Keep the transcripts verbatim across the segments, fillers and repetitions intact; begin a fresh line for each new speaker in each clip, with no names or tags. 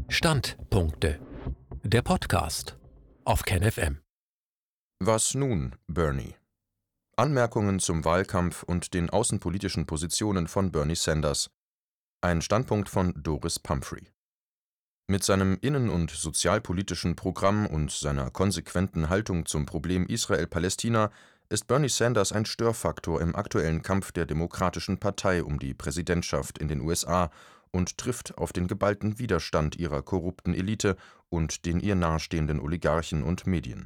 Standpunkte. Der Podcast auf KenFM.
Was nun, Bernie? Anmerkungen zum Wahlkampf und den außenpolitischen Positionen von Bernie Sanders. Ein Standpunkt von Doris Pumphrey. Mit seinem innen- und sozialpolitischen Programm und seiner konsequenten Haltung zum Problem Israel-Palästina ist Bernie Sanders ein Störfaktor im aktuellen Kampf der Demokratischen Partei um die Präsidentschaft in den U S A und trifft auf den geballten Widerstand ihrer korrupten Elite und den ihr nahestehenden Oligarchen und Medien.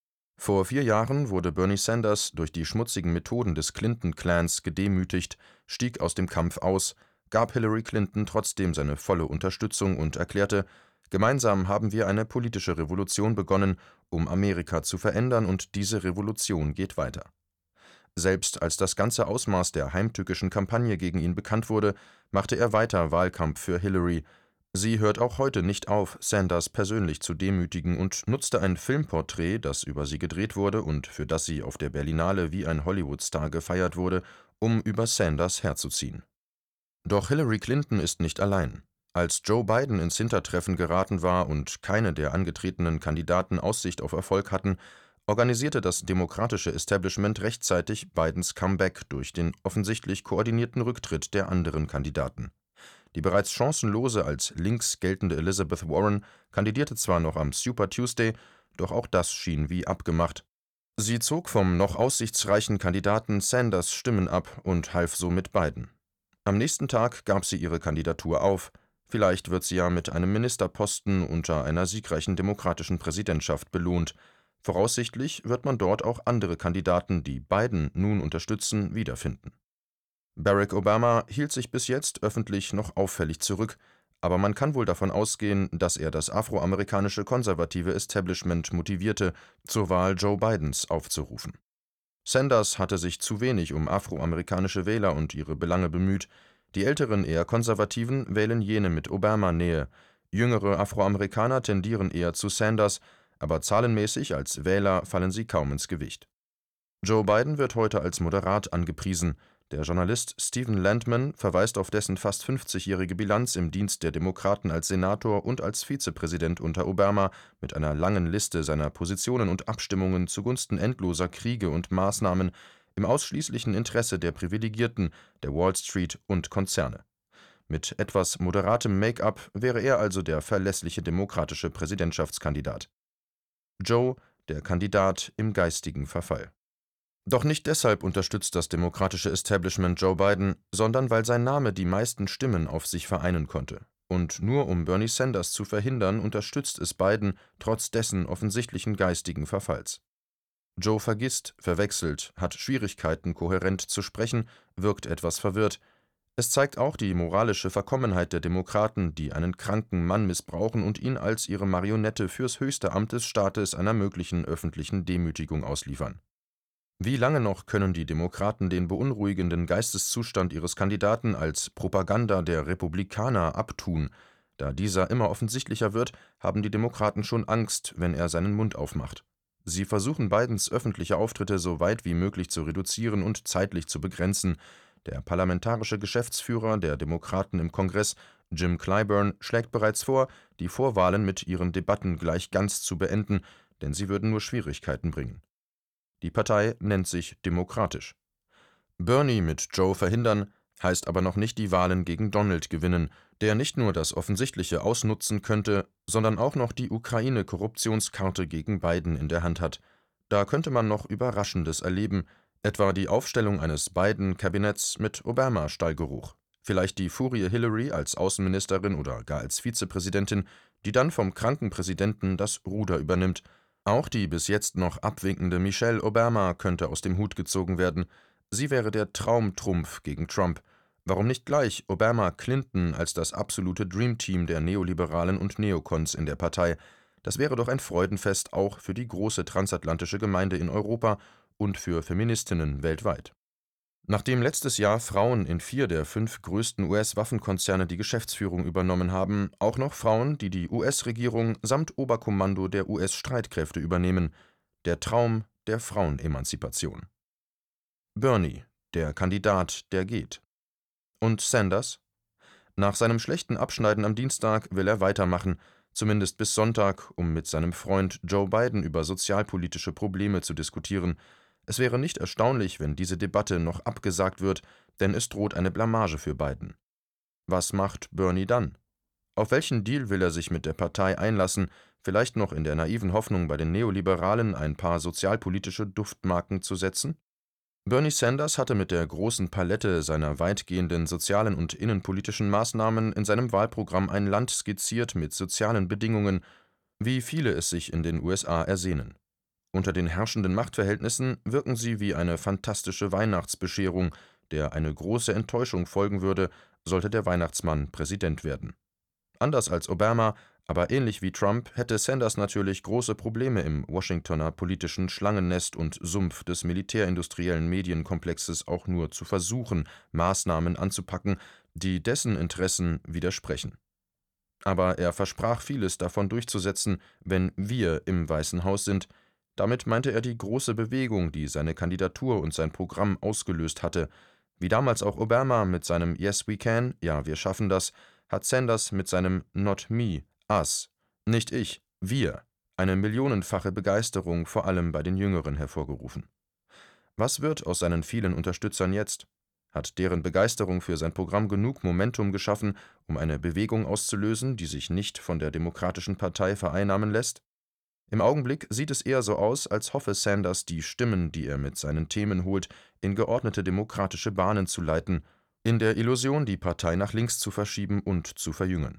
Vor vier Jahren wurde Bernie Sanders durch die schmutzigen Methoden des Clinton-Clans gedemütigt, stieg aus dem Kampf aus, gab Hillary Clinton trotzdem seine volle Unterstützung und erklärte: Gemeinsam haben wir eine politische Revolution begonnen, um Amerika zu verändern, und diese Revolution geht weiter. Selbst als das ganze Ausmaß der heimtückischen Kampagne gegen ihn bekannt wurde, machte er weiter Wahlkampf für Hillary. Sie hört auch heute nicht auf, Sanders persönlich zu demütigen, und nutzte ein Filmporträt, das über sie gedreht wurde und für das sie auf der Berlinale wie ein Hollywood-Star gefeiert wurde, um über Sanders herzuziehen. Doch Hillary Clinton ist nicht allein. Als Joe Biden ins Hintertreffen geraten war und keine der angetretenen Kandidaten Aussicht auf Erfolg hatten, organisierte das demokratische Establishment rechtzeitig Bidens Comeback durch den offensichtlich koordinierten Rücktritt der anderen Kandidaten. Die bereits chancenlose als links geltende Elizabeth Warren kandidierte zwar noch am Super Tuesday, doch auch das schien wie abgemacht. Sie zog vom noch aussichtsreichen Kandidaten Sanders Stimmen ab und half somit Biden. Am nächsten Tag gab sie ihre Kandidatur auf. Vielleicht wird sie ja mit einem Ministerposten unter einer siegreichen demokratischen Präsidentschaft belohnt. Voraussichtlich wird man dort auch andere Kandidaten, die Biden nun unterstützen, wiederfinden. Barack Obama hielt sich bis jetzt öffentlich noch auffällig zurück, aber man kann wohl davon ausgehen, dass er das afroamerikanische konservative Establishment motivierte, zur Wahl Joe Bidens aufzurufen. Sanders hatte sich zu wenig um afroamerikanische Wähler und ihre Belange bemüht. Die älteren, eher Konservativen wählen jene mit Obama-Nähe. Jüngere Afroamerikaner tendieren eher zu Sanders, aber zahlenmäßig als Wähler fallen sie kaum ins Gewicht. Joe Biden wird heute als moderat angepriesen. Der Journalist Stephen Landman verweist auf dessen fast fünfzigjährige Bilanz im Dienst der Demokraten als Senator und als Vizepräsident unter Obama mit einer langen Liste seiner Positionen und Abstimmungen zugunsten endloser Kriege und Maßnahmen im ausschließlichen Interesse der Privilegierten, der Wall Street und Konzerne. Mit etwas moderatem Make-up wäre er also der verlässliche demokratische Präsidentschaftskandidat. Joe, der Kandidat im geistigen Verfall. Doch nicht deshalb unterstützt das demokratische Establishment Joe Biden, sondern weil sein Name die meisten Stimmen auf sich vereinen konnte. Und nur um Bernie Sanders zu verhindern, unterstützt es Biden trotz dessen offensichtlichen geistigen Verfalls. Joe vergisst, verwechselt, hat Schwierigkeiten, kohärent zu sprechen, wirkt etwas verwirrt. Es zeigt auch die moralische Verkommenheit der Demokraten, die einen kranken Mann missbrauchen und ihn als ihre Marionette fürs höchste Amt des Staates einer möglichen öffentlichen Demütigung ausliefern. Wie lange noch können die Demokraten den beunruhigenden Geisteszustand ihres Kandidaten als Propaganda der Republikaner abtun? Da dieser immer offensichtlicher wird, haben die Demokraten schon Angst, wenn er seinen Mund aufmacht. Sie versuchen Bidens öffentliche Auftritte so weit wie möglich zu reduzieren und zeitlich zu begrenzen. Der parlamentarische Geschäftsführer der Demokraten im Kongress, Jim Clyburn, schlägt bereits vor, die Vorwahlen mit ihren Debatten gleich ganz zu beenden, denn sie würden nur Schwierigkeiten bringen. Die Partei nennt sich demokratisch. Bernie mit Joe verhindern, heißt aber noch nicht die Wahlen gegen Donald gewinnen, der nicht nur das Offensichtliche ausnutzen könnte, sondern auch noch die Ukraine-Korruptionskarte gegen Biden in der Hand hat. Da könnte man noch Überraschendes erleben, etwa die Aufstellung eines Biden-Kabinetts mit Obama-Stallgeruch. Vielleicht die Furie Hillary als Außenministerin oder gar als Vizepräsidentin, die dann vom kranken Präsidenten das Ruder übernimmt. Auch die bis jetzt noch abwinkende Michelle Obama könnte aus dem Hut gezogen werden. Sie wäre der Traumtrumpf gegen Trump. Warum nicht gleich Obama-Clinton als das absolute Dreamteam der Neoliberalen und Neokons in der Partei? Das wäre doch ein Freudenfest auch für die große transatlantische Gemeinde in Europa und für Feministinnen weltweit. Nachdem letztes Jahr Frauen in vier der fünf größten U S-Waffenkonzerne die Geschäftsführung übernommen haben, auch noch Frauen, die die U S-Regierung samt Oberkommando der U S-Streitkräfte übernehmen. Der Traum der Frauenemanzipation. Bernie, der Kandidat, der geht. Und Sanders? Nach seinem schlechten Abschneiden am Dienstag will er weitermachen, zumindest bis Sonntag, um mit seinem Freund Joe Biden über sozialpolitische Probleme zu diskutieren. Es wäre nicht erstaunlich, wenn diese Debatte noch abgesagt wird, denn es droht eine Blamage für Biden. Was macht Bernie dann? Auf welchen Deal will er sich mit der Partei einlassen, vielleicht noch in der naiven Hoffnung, bei den Neoliberalen ein paar sozialpolitische Duftmarken zu setzen? Bernie Sanders hatte mit der großen Palette seiner weitgehenden sozialen und innenpolitischen Maßnahmen in seinem Wahlprogramm ein Land skizziert mit sozialen Bedingungen, wie viele es sich in den U S A ersehnen. Unter den herrschenden Machtverhältnissen wirken sie wie eine fantastische Weihnachtsbescherung, der eine große Enttäuschung folgen würde, sollte der Weihnachtsmann Präsident werden. Anders als Obama, aber ähnlich wie Trump, hätte Sanders natürlich große Probleme im Washingtoner politischen Schlangennest und Sumpf des militärindustriellen Medienkomplexes auch nur zu versuchen, Maßnahmen anzupacken, die dessen Interessen widersprechen. Aber er versprach vieles davon durchzusetzen, wenn wir im Weißen Haus sind. Damit meinte er die große Bewegung, die seine Kandidatur und sein Programm ausgelöst hatte. Wie damals auch Obama mit seinem Yes we can, ja wir schaffen das, hat Sanders mit seinem Not me, us, nicht ich, wir, eine millionenfache Begeisterung vor allem bei den Jüngeren hervorgerufen. Was wird aus seinen vielen Unterstützern jetzt? Hat deren Begeisterung für sein Programm genug Momentum geschaffen, um eine Bewegung auszulösen, die sich nicht von der Demokratischen Partei vereinnahmen lässt? Im Augenblick sieht es eher so aus, als hoffe Sanders, die Stimmen, die er mit seinen Themen holt, in geordnete demokratische Bahnen zu leiten, in der Illusion, die Partei nach links zu verschieben und zu verjüngen.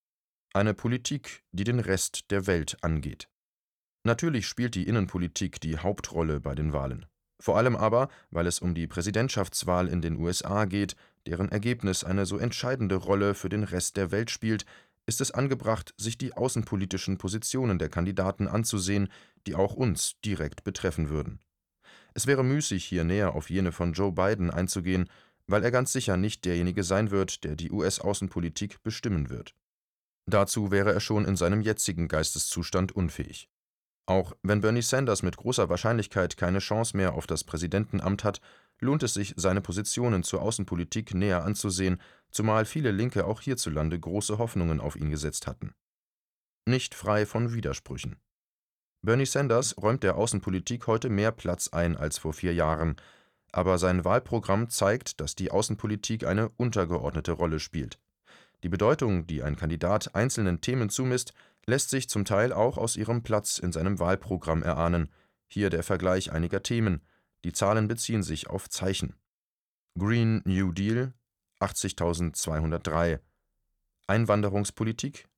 Eine Politik, die den Rest der Welt angeht. Natürlich spielt die Innenpolitik die Hauptrolle bei den Wahlen. Vor allem aber, weil es um die Präsidentschaftswahl in den U S A geht, deren Ergebnis eine so entscheidende Rolle für den Rest der Welt spielt, ist es angebracht, sich die außenpolitischen Positionen der Kandidaten anzusehen, die auch uns direkt betreffen würden. Es wäre müßig, hier näher auf jene von Joe Biden einzugehen, weil er ganz sicher nicht derjenige sein wird, der die U S-Außenpolitik bestimmen wird. Dazu wäre er schon in seinem jetzigen Geisteszustand unfähig. Auch wenn Bernie Sanders mit großer Wahrscheinlichkeit keine Chance mehr auf das Präsidentenamt hat, lohnt es sich, seine Positionen zur Außenpolitik näher anzusehen, zumal viele Linke auch hierzulande große Hoffnungen auf ihn gesetzt hatten. Nicht frei von Widersprüchen. Bernie Sanders räumt der Außenpolitik heute mehr Platz ein als vor vier Jahren, aber sein Wahlprogramm zeigt, dass die Außenpolitik eine untergeordnete Rolle spielt. Die Bedeutung, die ein Kandidat einzelnen Themen zumisst, lässt sich zum Teil auch aus ihrem Platz in seinem Wahlprogramm erahnen. Hier der Vergleich einiger Themen. Die Zahlen beziehen sich auf Zeichen. Green New Deal achtzigtausendzweihundertdrei, Einwanderungspolitik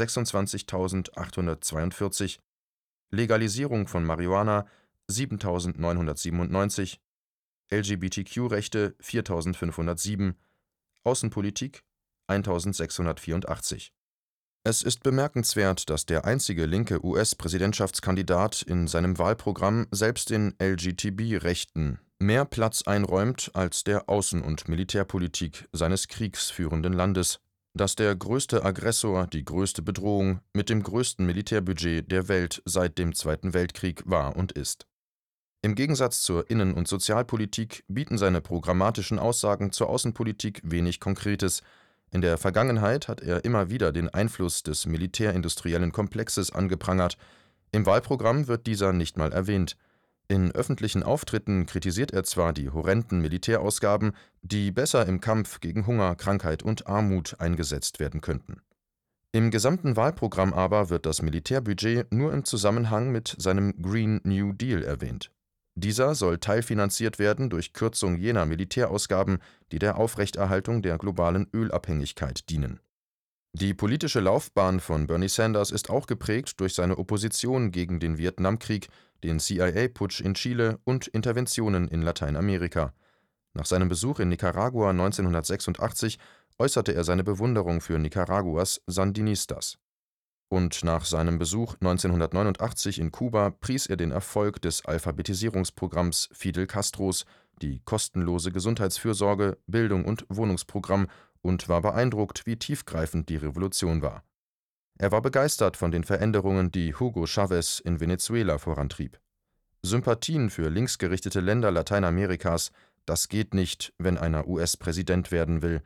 sechsundzwanzigtausendachthundertzweiundvierzig, Legalisierung von Marihuana siebentausendneunhundertsiebenundneunzig, L G B T Q-Rechte viertausendfünfhundertsieben, Außenpolitik eintausendsechshundertvierundachtzig. Es ist bemerkenswert, dass der einzige linke U S-Präsidentschaftskandidat in seinem Wahlprogramm selbst den L G B T-Rechten mehr Platz einräumt als der Außen- und Militärpolitik seines kriegsführenden Landes, das der größte Aggressor, die größte Bedrohung mit dem größten Militärbudget der Welt seit dem Zweiten Weltkrieg war und ist. Im Gegensatz zur Innen- und Sozialpolitik bieten seine programmatischen Aussagen zur Außenpolitik wenig Konkretes. In der Vergangenheit hat er immer wieder den Einfluss des militärindustriellen Komplexes angeprangert. Im Wahlprogramm wird dieser nicht mal erwähnt. In öffentlichen Auftritten kritisiert er zwar die horrenden Militärausgaben, die besser im Kampf gegen Hunger, Krankheit und Armut eingesetzt werden könnten. Im gesamten Wahlprogramm aber wird das Militärbudget nur im Zusammenhang mit seinem Green New Deal erwähnt. Dieser soll teilfinanziert werden durch Kürzung jener Militärausgaben, die der Aufrechterhaltung der globalen Ölabhängigkeit dienen. Die politische Laufbahn von Bernie Sanders ist auch geprägt durch seine Opposition gegen den Vietnamkrieg, den C I A-Putsch in Chile und Interventionen in Lateinamerika. Nach seinem Besuch in Nicaragua neunzehnhundertsechsundachtzig äußerte er seine Bewunderung für Nicaraguas Sandinistas. Und nach seinem Besuch neunzehnhundertneunundachtzig in Kuba pries er den Erfolg des Alphabetisierungsprogramms Fidel Castros, die kostenlose Gesundheitsfürsorge, Bildung und Wohnungsprogramm und war beeindruckt, wie tiefgreifend die Revolution war. Er war begeistert von den Veränderungen, die Hugo Chávez in Venezuela vorantrieb. Sympathien für linksgerichtete Länder Lateinamerikas, das geht nicht, wenn einer U S-Präsident werden will.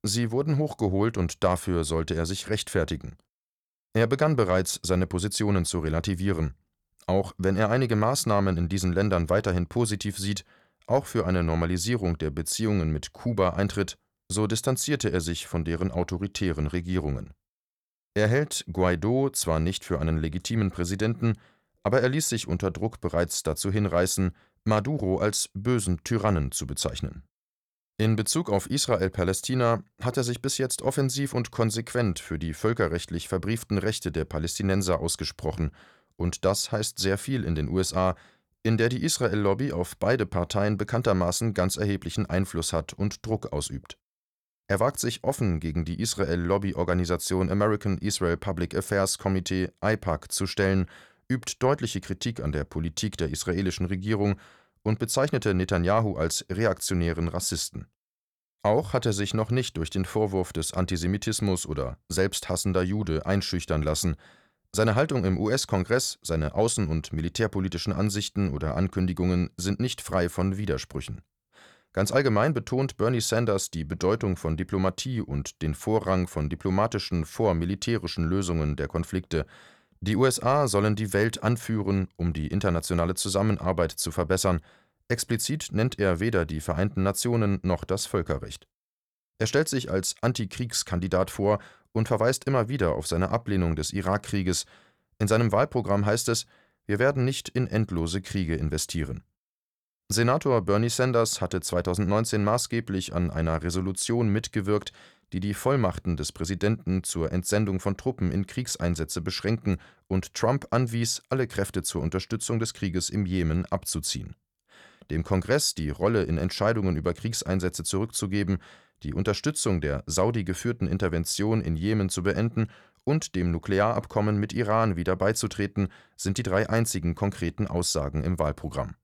Sie wurden hochgeholt und dafür sollte er sich rechtfertigen. Er begann bereits, seine Positionen zu relativieren. Auch wenn er einige Maßnahmen in diesen Ländern weiterhin positiv sieht, auch für eine Normalisierung der Beziehungen mit Kuba eintritt, so distanzierte er sich von deren autoritären Regierungen. Er hält Guaidó zwar nicht für einen legitimen Präsidenten, aber er ließ sich unter Druck bereits dazu hinreißen, Maduro als bösen Tyrannen zu bezeichnen. In Bezug auf Israel-Palästina hat er sich bis jetzt offensiv und konsequent für die völkerrechtlich verbrieften Rechte der Palästinenser ausgesprochen, und das heißt sehr viel in den U S A, in der die Israel-Lobby auf beide Parteien bekanntermaßen ganz erheblichen Einfluss hat und Druck ausübt. Er wagt sich offen gegen die Israel-Lobby-Organisation American Israel Public Affairs Committee (I P A C) zu stellen, übt deutliche Kritik an der Politik der israelischen Regierung und bezeichnete Netanjahu als reaktionären Rassisten. Auch hat er sich noch nicht durch den Vorwurf des Antisemitismus oder selbsthassender Jude einschüchtern lassen. Seine Haltung im U S-Kongress, seine außen- und militärpolitischen Ansichten oder Ankündigungen sind nicht frei von Widersprüchen. Ganz allgemein betont Bernie Sanders die Bedeutung von Diplomatie und den Vorrang von diplomatischen vor militärischen Lösungen der Konflikte. Die U S A sollen die Welt anführen, um die internationale Zusammenarbeit zu verbessern. Explizit nennt er weder die Vereinten Nationen noch das Völkerrecht. Er stellt sich als Antikriegskandidat vor und verweist immer wieder auf seine Ablehnung des Irakkrieges. In seinem Wahlprogramm heißt es: Wir werden nicht in endlose Kriege investieren. Senator Bernie Sanders hatte zweitausendneunzehn maßgeblich an einer Resolution mitgewirkt, die die Vollmachten des Präsidenten zur Entsendung von Truppen in Kriegseinsätze beschränken und Trump anwies, alle Kräfte zur Unterstützung des Krieges im Jemen abzuziehen. Dem Kongress die Rolle in Entscheidungen über Kriegseinsätze zurückzugeben, die Unterstützung der Saudi-geführten Intervention in Jemen zu beenden und dem Nuklearabkommen mit Iran wieder beizutreten, sind die drei einzigen konkreten Aussagen im Wahlprogramm.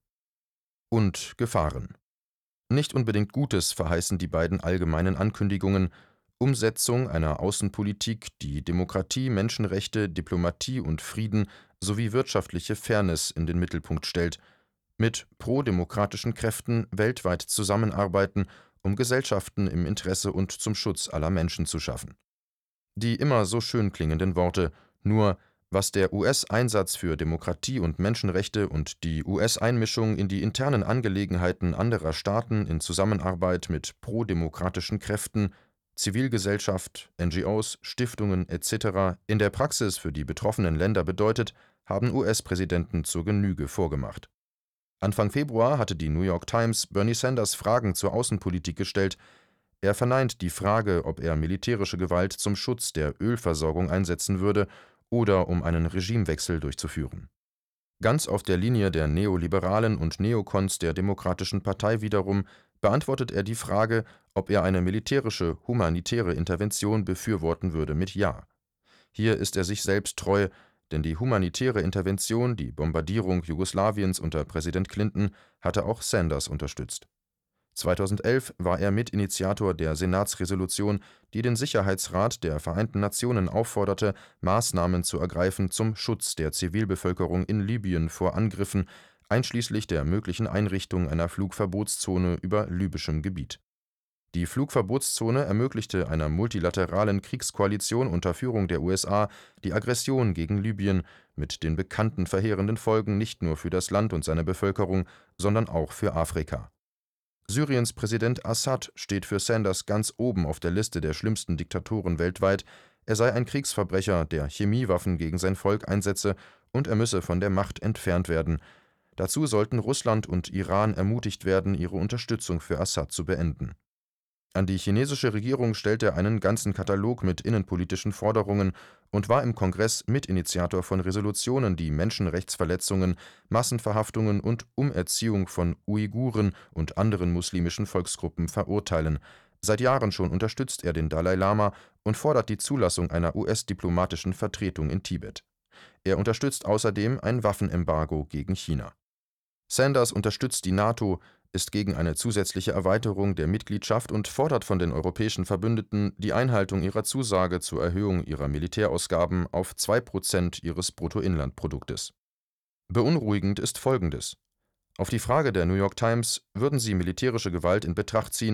Und Gefahren. Nicht unbedingt Gutes verheißen die beiden allgemeinen Ankündigungen: Umsetzung einer Außenpolitik, die Demokratie, Menschenrechte, Diplomatie und Frieden sowie wirtschaftliche Fairness in den Mittelpunkt stellt, mit pro-demokratischen Kräften weltweit zusammenarbeiten, um Gesellschaften im Interesse und zum Schutz aller Menschen zu schaffen. Die immer so schön klingenden Worte, nur was der U S-Einsatz für Demokratie und Menschenrechte und die U S-Einmischung in die internen Angelegenheiten anderer Staaten in Zusammenarbeit mit pro-demokratischen Kräften, Zivilgesellschaft, N G Os, Stiftungen et cetera in der Praxis für die betroffenen Länder bedeutet, haben U S-Präsidenten zur Genüge vorgemacht. Anfang Februar hatte die New York Times Bernie Sanders Fragen zur Außenpolitik gestellt. Er verneint die Frage, ob er militärische Gewalt zum Schutz der Ölversorgung einsetzen würde oder um einen Regimewechsel durchzuführen. Ganz auf der Linie der Neoliberalen und Neokons der Demokratischen Partei wiederum beantwortet er die Frage, ob er eine militärische, humanitäre Intervention befürworten würde, mit Ja. Hier ist er sich selbst treu, denn die humanitäre Intervention, die Bombardierung Jugoslawiens unter Präsident Clinton, hatte auch Sanders unterstützt. zweitausendelf war er Mitinitiator der Senatsresolution, die den Sicherheitsrat der Vereinten Nationen aufforderte, Maßnahmen zu ergreifen zum Schutz der Zivilbevölkerung in Libyen vor Angriffen, einschließlich der möglichen Einrichtung einer Flugverbotszone über libyschem Gebiet. Die Flugverbotszone ermöglichte einer multilateralen Kriegskoalition unter Führung der U S A die Aggression gegen Libyen mit den bekannten verheerenden Folgen nicht nur für das Land und seine Bevölkerung, sondern auch für Afrika. Syriens Präsident Assad steht für Sanders ganz oben auf der Liste der schlimmsten Diktatoren weltweit. Er sei ein Kriegsverbrecher, der Chemiewaffen gegen sein Volk einsetze, und er müsse von der Macht entfernt werden. Dazu sollten Russland und Iran ermutigt werden, ihre Unterstützung für Assad zu beenden. An die chinesische Regierung stellt er einen ganzen Katalog mit innenpolitischen Forderungen und war im Kongress Mitinitiator von Resolutionen, die Menschenrechtsverletzungen, Massenverhaftungen und Umerziehung von Uiguren und anderen muslimischen Volksgruppen verurteilen. Seit Jahren schon unterstützt er den Dalai Lama und fordert die Zulassung einer U S-diplomatischen Vertretung in Tibet. Er unterstützt außerdem ein Waffenembargo gegen China. Sanders unterstützt die NATO, ist gegen eine zusätzliche Erweiterung der Mitgliedschaft und fordert von den europäischen Verbündeten die Einhaltung ihrer Zusage zur Erhöhung ihrer Militärausgaben auf zwei Prozent ihres Bruttoinlandproduktes. Beunruhigend ist Folgendes: Auf die Frage der New York Times, würden sie militärische Gewalt in Betracht ziehen,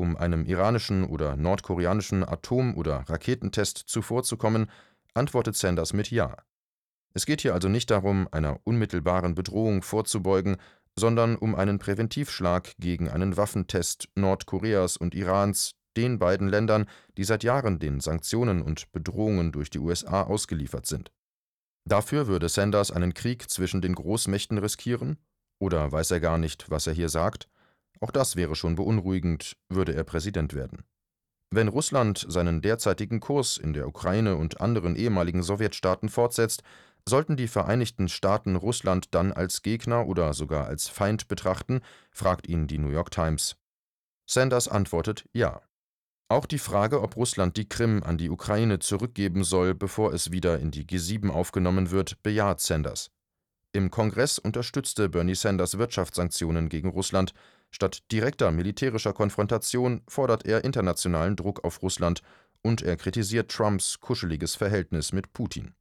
um einem iranischen oder nordkoreanischen Atom- oder Raketentest zuvorzukommen, antwortet Sanders mit Ja. Es geht hier also nicht darum, einer unmittelbaren Bedrohung vorzubeugen, sondern um einen Präventivschlag gegen einen Waffentest Nordkoreas und Irans, den beiden Ländern, die seit Jahren den Sanktionen und Bedrohungen durch die U S A ausgeliefert sind. Dafür würde Sanders einen Krieg zwischen den Großmächten riskieren? Oder weiß er gar nicht, was er hier sagt? Auch das wäre schon beunruhigend, würde er Präsident werden. Wenn Russland seinen derzeitigen Kurs in der Ukraine und anderen ehemaligen Sowjetstaaten fortsetzt, sollten die Vereinigten Staaten Russland dann als Gegner oder sogar als Feind betrachten, fragt ihn die New York Times. Sanders antwortet Ja. Auch die Frage, ob Russland die Krim an die Ukraine zurückgeben soll, bevor es wieder in die G sieben aufgenommen wird, bejaht Sanders. Im Kongress unterstützte Bernie Sanders Wirtschaftssanktionen gegen Russland. Statt direkter militärischer Konfrontation fordert er internationalen Druck auf Russland und er kritisiert Trumps kuscheliges Verhältnis mit Putin.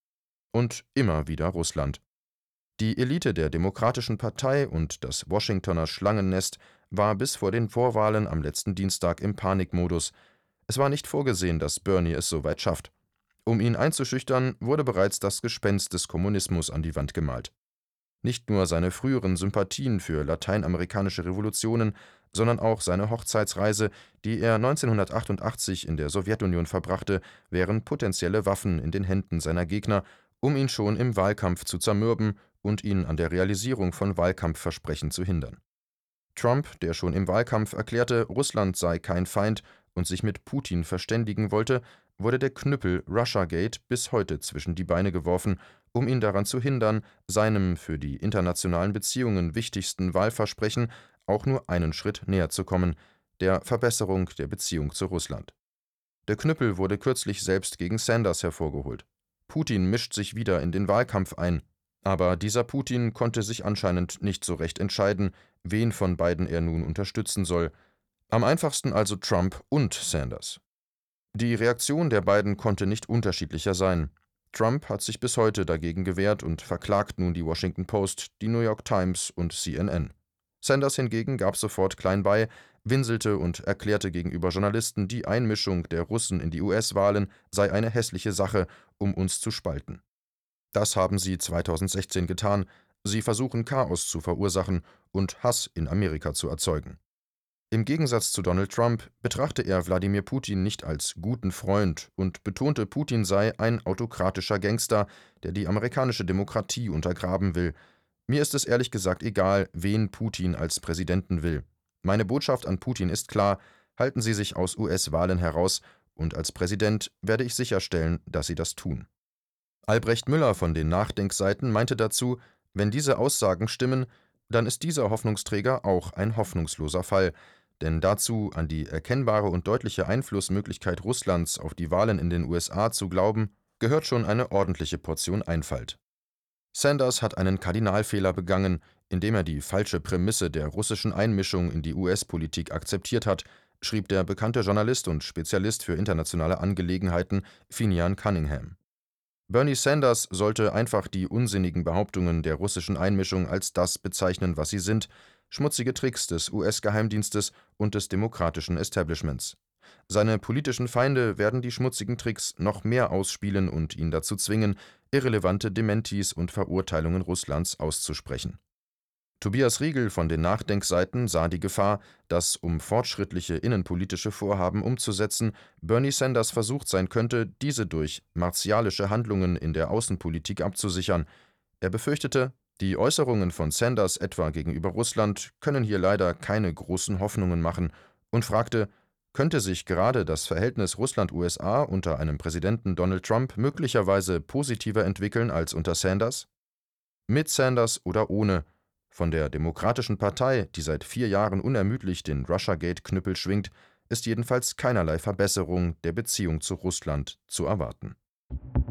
Und immer wieder Russland. Die Elite der Demokratischen Partei und das Washingtoner Schlangennest war bis vor den Vorwahlen am letzten Dienstag im Panikmodus. Es war nicht vorgesehen, dass Bernie es so weit schafft. Um ihn einzuschüchtern, wurde bereits das Gespenst des Kommunismus an die Wand gemalt. Nicht nur seine früheren Sympathien für lateinamerikanische Revolutionen, sondern auch seine Hochzeitsreise, die er neunzehnhundertachtundachtzig in der Sowjetunion verbrachte, wären potenzielle Waffen in den Händen seiner Gegner, um ihn schon im Wahlkampf zu zermürben und ihn an der Realisierung von Wahlkampfversprechen zu hindern. Trump, der schon im Wahlkampf erklärte, Russland sei kein Feind und sich mit Putin verständigen wollte, wurde der Knüppel Russiagate bis heute zwischen die Beine geworfen, um ihn daran zu hindern, seinem für die internationalen Beziehungen wichtigsten Wahlversprechen auch nur einen Schritt näher zu kommen, der Verbesserung der Beziehung zu Russland. Der Knüppel wurde kürzlich selbst gegen Sanders hervorgeholt. Putin mischt sich wieder in den Wahlkampf ein, aber dieser Putin konnte sich anscheinend nicht so recht entscheiden, wen von beiden er nun unterstützen soll. Am einfachsten also Trump und Sanders. Die Reaktion der beiden konnte nicht unterschiedlicher sein. Trump hat sich bis heute dagegen gewehrt und verklagt nun die Washington Post, die New York Times und C N N. Sanders hingegen gab sofort klein bei, winselte und erklärte gegenüber Journalisten, die Einmischung der Russen in die U S-Wahlen sei eine hässliche Sache, um uns zu spalten. Das haben sie zweitausendsechzehn getan. Sie versuchen Chaos zu verursachen und Hass in Amerika zu erzeugen. Im Gegensatz zu Donald Trump betrachte er Wladimir Putin nicht als guten Freund und betonte, Putin sei ein autokratischer Gangster, der die amerikanische Demokratie untergraben will. Mir ist es ehrlich gesagt egal, wen Putin als Präsidenten will. Meine Botschaft an Putin ist klar: Halten Sie sich aus U S-Wahlen heraus, und als Präsident werde ich sicherstellen, dass Sie das tun. Albrecht Müller von den Nachdenkseiten meinte dazu, wenn diese Aussagen stimmen, dann ist dieser Hoffnungsträger auch ein hoffnungsloser Fall, denn dazu an die erkennbare und deutliche Einflussmöglichkeit Russlands auf die Wahlen in den U S A zu glauben, gehört schon eine ordentliche Portion Einfalt. Sanders hat einen Kardinalfehler begangen, indem er die falsche Prämisse der russischen Einmischung in die U S-Politik akzeptiert hat, schrieb der bekannte Journalist und Spezialist für internationale Angelegenheiten Finian Cunningham. Bernie Sanders sollte einfach die unsinnigen Behauptungen der russischen Einmischung als das bezeichnen, was sie sind: schmutzige Tricks des U S-Geheimdienstes und des demokratischen Establishments. Seine politischen Feinde werden die schmutzigen Tricks noch mehr ausspielen und ihn dazu zwingen, irrelevante Dementis und Verurteilungen Russlands auszusprechen. Tobias Riegel von den Nachdenkseiten sah die Gefahr, dass, um fortschrittliche innenpolitische Vorhaben umzusetzen, Bernie Sanders versucht sein könnte, diese durch martialische Handlungen in der Außenpolitik abzusichern. Er befürchtete, die Äußerungen von Sanders etwa gegenüber Russland können hier leider keine großen Hoffnungen machen, und fragte, könnte sich gerade das Verhältnis Russland-U S A unter einem Präsidenten Donald Trump möglicherweise positiver entwickeln als unter Sanders? Mit Sanders oder ohne. Von der Demokratischen Partei, die seit vier Jahren unermüdlich den Russiagate-Knüppel schwingt, ist jedenfalls keinerlei Verbesserung der Beziehung zu Russland zu erwarten.